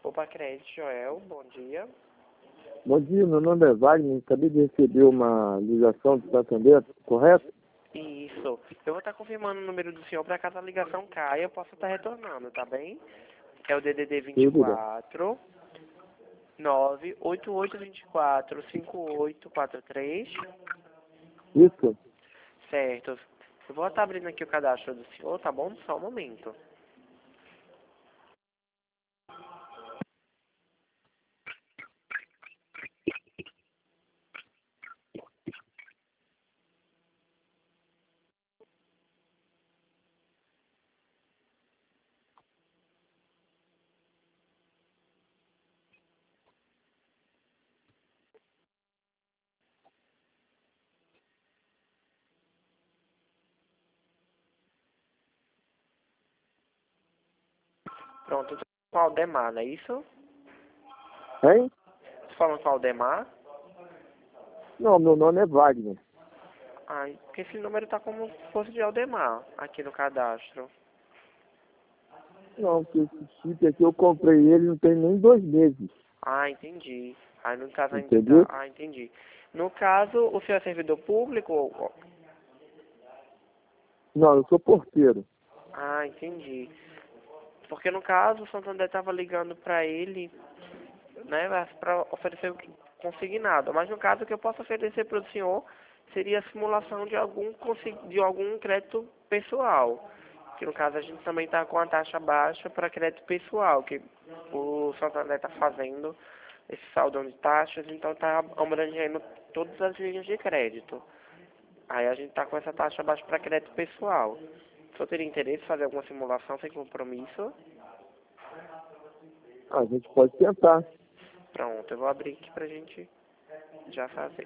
Opa Crédito, Joel, bom dia. Bom dia, meu nome é Wagner, acabei de receber uma ligação do Santander, correto? Isso. Eu vou estar confirmando o número do senhor para caso a ligação caia, eu possa estar retornando, tá bem? É o DDD Tudo bem. 24 98824 5843. Isso? Certo. Eu vou estar abrindo aqui o cadastro do senhor, tá bom? Só um momento. Pronto, eu tô com o Aldemar, não é isso? Hein? Tô falando com o Aldemar? Não, meu nome é Wagner. Ai, porque esse número tá como se fosse de Aldemar aqui no cadastro. Não, porque esse chip aqui eu comprei ele não tem nem 2 meses. Ah, entendi. Aí no caso ainda tá. Entendeu? Ah, entendi. No caso, o senhor é servidor público? Não, eu sou porteiro. Ah, entendi. Porque no caso o Santander estava ligando para ele, né, para oferecer o consignado. Mas no caso o que eu posso oferecer para o senhor seria a simulação de algum crédito pessoal. Que no caso a gente também está com a taxa baixa para crédito pessoal, que o Santander está fazendo esse saldão de taxas, então está abrangendo todas as linhas de crédito. Aí a gente está com essa taxa baixa para crédito pessoal. Se eu teria interesse em fazer alguma simulação sem compromisso, A gente pode tentar. pronto, eu vou abrir aqui pra gente já fazer.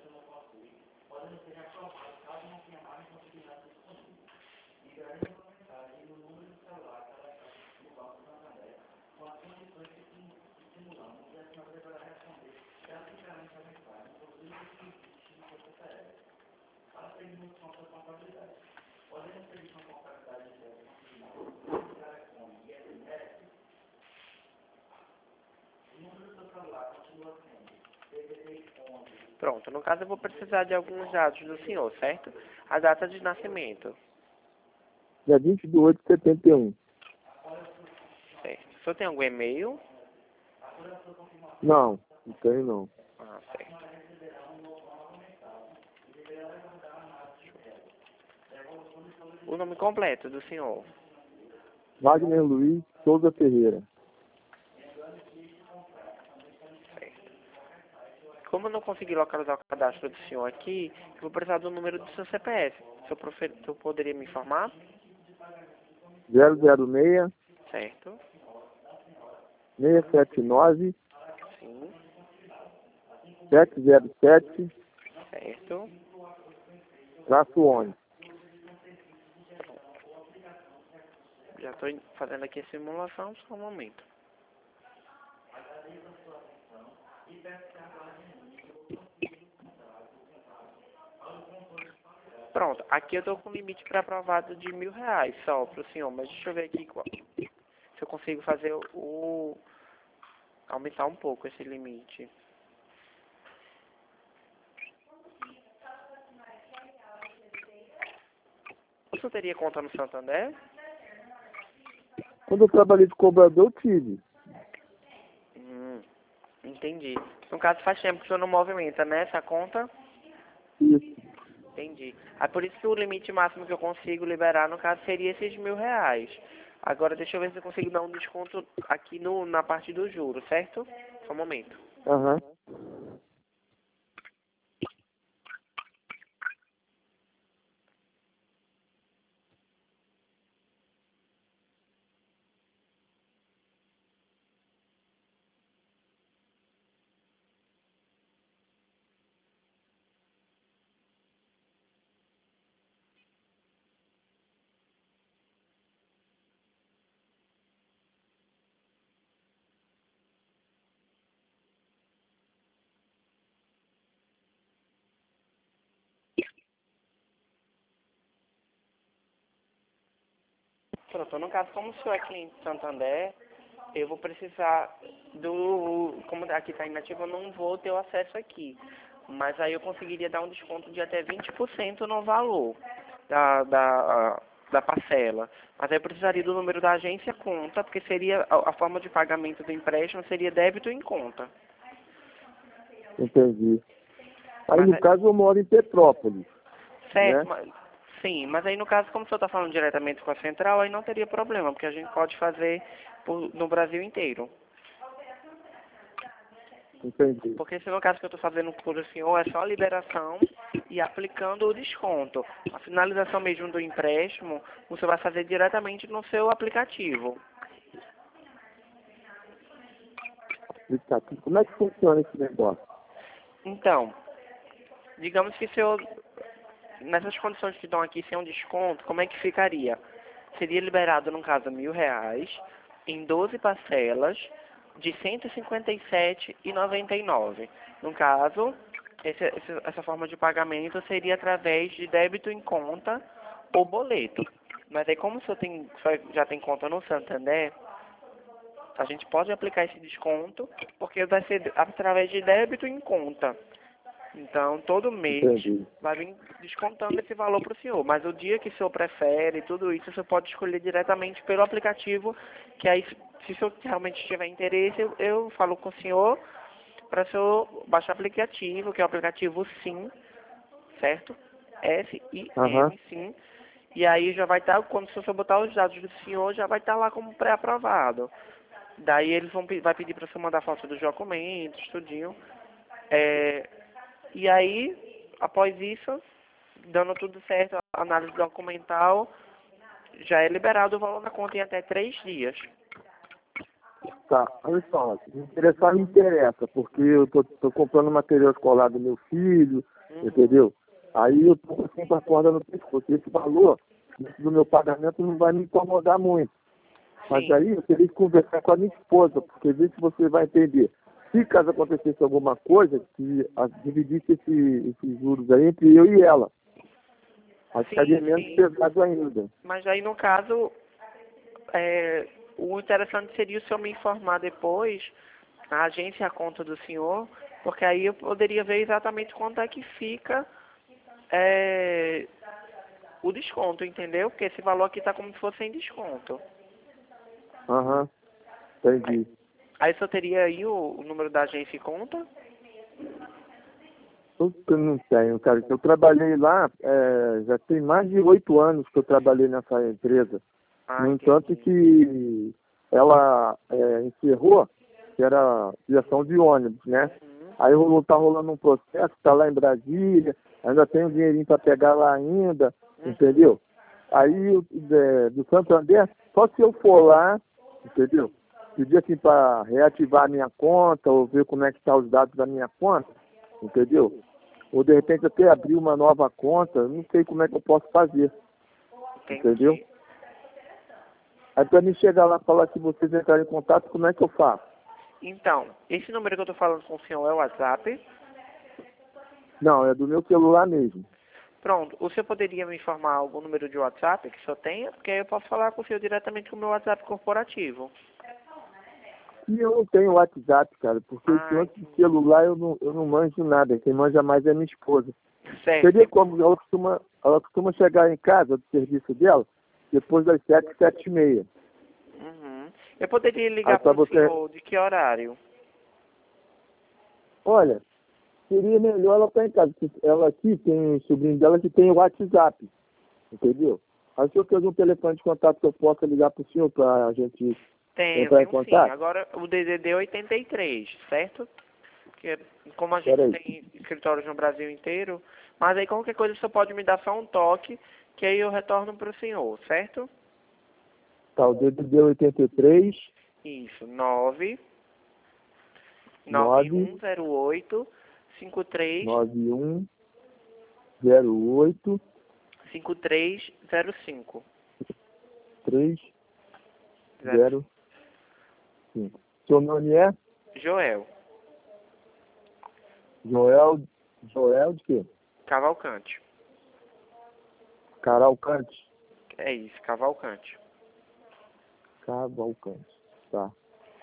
Pronto, no caso eu vou precisar de alguns dados do senhor, certo? A data de nascimento, Dia 20/8/71. certo? O senhor tem algum e-mail? Não, não tenho não. Ah, certo. O nome completo do senhor? Wagner Luiz Souza Ferreira. Certo. Como eu não consegui localizar o cadastro do senhor aqui, eu vou precisar do número do seu CPF. O senhor poderia me informar? 006 Certo. 679 Sim. 707 Certo. -11. Já estou fazendo aqui a simulação, só um momento. Pronto, aqui eu estou com limite para aprovado de R$ 1.000 só para o senhor, mas deixa eu ver aqui se eu consigo fazer aumentar um pouco esse limite. O senhor teria conta no Santander? Quando eu trabalhei de cobrador, eu tive. Entendi. No caso faz tempo que o senhor não movimenta, né, essa conta? Isso. Entendi. É por isso que o limite máximo que eu consigo liberar, no caso, seria esses R$ 1.000. Agora deixa eu ver se eu consigo dar um desconto aqui na parte do juro, certo? Só um momento. Aham. Pronto, no caso, como o senhor é cliente do Santander, eu vou precisar como aqui está inativo, eu não vou ter o acesso aqui. Mas aí eu conseguiria dar um desconto de até 20% no valor da parcela. Mas aí eu precisaria do número da agência conta, porque seria a forma de pagamento do empréstimo seria débito em conta. Entendi. Aí, Mas no caso, eu moro em Petrópolis, certo, né? sim, mas aí no caso, como o senhor está falando diretamente com a central, aí não teria problema, porque a gente pode fazer no Brasil inteiro. Entendi. Porque se no caso que eu estou fazendo por o senhor, é só a liberação e aplicando o desconto. A finalização mesmo do empréstimo, você vai fazer diretamente no seu aplicativo. Como é que funciona esse negócio? Então, digamos que se eu, nessas condições que estão aqui sem um desconto, como é que ficaria? Seria liberado, no caso, R$ 1.000 em 12 parcelas de R$ 157,99. No caso, essa forma de pagamento seria através de débito em conta ou boleto. Mas aí como o senhor já tem conta no Santander, a gente pode aplicar esse desconto, porque vai ser através de débito em conta. Então, todo mês Entendi. vai vir descontando esse valor para o senhor. Mas o dia que o senhor prefere, tudo isso, o senhor pode escolher diretamente pelo aplicativo, que aí, se o senhor realmente tiver interesse, eu falo com o senhor para o senhor baixar o aplicativo, que é o aplicativo SIM, certo? Aham. SIM, SIM. E aí já vai estar, quando o senhor botar os dados do senhor, já vai estar lá como pré-aprovado. Daí eles vai pedir para você mandar foto dos documentos, tudinho. E aí, após isso, dando tudo certo, a análise documental, já é liberado o valor na conta em até 3 dias. Tá, olha só, se interessar me interessa, porque eu tô comprando material escolar do meu filho, entendeu? Aí eu tô assim com a corda no pescoço. Esse valor do meu pagamento não vai me incomodar muito. Mas Sim, aí eu teria que conversar com a minha esposa, porque ver se você vai entender. Se caso acontecesse alguma coisa, que dividisse esses juros aí entre eu e ela. Aí ficaria menos sim. pesado ainda. Mas aí, no caso, o interessante seria o senhor me informar depois, a agência e a conta do senhor, porque aí eu poderia ver exatamente quanto é que fica o desconto, entendeu? Porque esse valor aqui está como se fosse em desconto. Aham, Aí, entendi. aí o senhor teria aí o número da agência e conta? Eu não tenho, cara. Eu trabalhei lá, já tem mais de 8 anos que eu trabalhei nessa empresa. Ah, No entanto entendi. que ela encerrou, que era direção de ônibus, né? Aí tá rolando um processo, tá lá em Brasília, ainda tem um dinheirinho para pegar lá ainda, entendeu? Aí do Santander, só se eu for lá, entendeu? Pedir assim para reativar a minha conta, ou ver como é que tá os dados da minha conta, entendeu? Ou de repente até abrir uma nova conta, não sei como é que eu posso fazer, entendeu? Entendi. Aí para mim chegar lá e falar que vocês entrarem em contato, como é que eu faço? Então, esse número que eu estou falando com o senhor é o WhatsApp. Não, é do meu celular mesmo. Pronto, o senhor poderia me informar algum número de WhatsApp que o senhor tenha? Porque aí eu posso falar com o senhor diretamente com o meu WhatsApp corporativo. E eu não tenho WhatsApp, cara, porque esse Ah, lance de celular eu não manjo nada. Quem manja mais é minha esposa. certo. Seria como ela costuma chegar em casa do serviço dela depois das 7, 7h30. Uhum. Eu poderia Aí ligar para para o você, senhor de que horário? olha, seria melhor ela estar em casa. Porque ela aqui tem um sobrinho dela que tem o WhatsApp, entendeu? Aí se eu tenho um telefone de contato que eu possa ligar para o senhor para a gente entrar em Tenho sim. contato? Agora o DDD 83, certo? Que como a gente Peraí. tem escritórios no Brasil inteiro, mas aí qualquer coisa você pode me dar só um toque, que aí eu retorno para o senhor, certo? Tá, o DDD 83 Isso, 9 9 9108 53 9108 5305. 305. Seu nome é Joel Joel, Joel de quê? Cavalcante. Caralcante. É isso, Cavalcante. Cavalcante. Tá.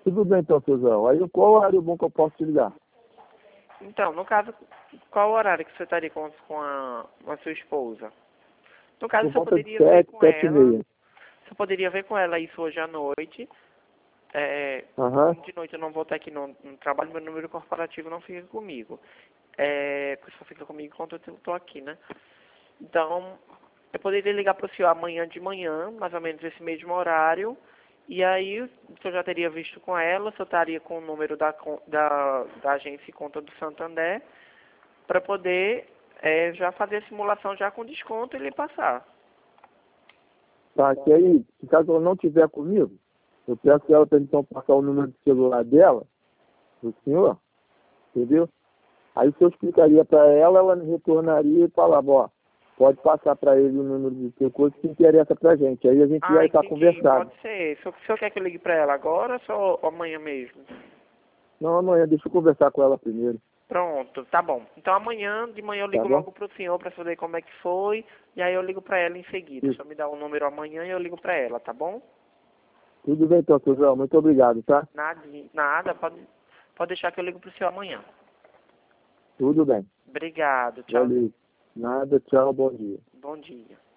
tudo bem então, seu João. Aí qual horário bom que eu posso te ligar? Então, no caso, qual horário que você estaria com a sua esposa? No caso, Por você volta de poderia ver 7, com 7 e ela. meia. Você poderia ver com ela isso hoje à noite. Aham. Como de noite eu não vou estar aqui no trabalho, meu número corporativo não fica comigo. Porque só fica comigo enquanto eu estou aqui, né? Então, eu poderia ligar para o senhor amanhã de manhã, mais ou menos esse mesmo horário. E aí, o senhor já teria visto com ela, o senhor estaria com o número da agência e conta do Santander, para poder já fazer a simulação já com desconto e lhe passar. Tá, que aí, se caso ela não tiver comigo, eu peço que ela para então passar o número de celular dela, do senhor, entendeu? Aí o senhor explicaria para ela, ela me retornaria e falava, ó, pode passar para ele o número de seu coisa que interessa pra gente. Aí a gente Ah, vai estar entendi. conversado. Pode ser. O senhor quer que eu ligue para ela agora ou só amanhã mesmo? Não, amanhã, deixa eu conversar com ela primeiro, Pronto, tá bom. Então amanhã de manhã eu tá ligo bom? logo pro senhor para saber como é que foi. E aí eu ligo para ela em seguida. O Isso. senhor me dá o número amanhã e eu ligo para ela, tá bom? Tudo bem então, seu João. Muito obrigado, tá? Nada, pode deixar que eu ligo pro senhor amanhã. Tudo bem. Obrigado, tchau. Valeu. Nada, tchau, bom dia. Bom dia.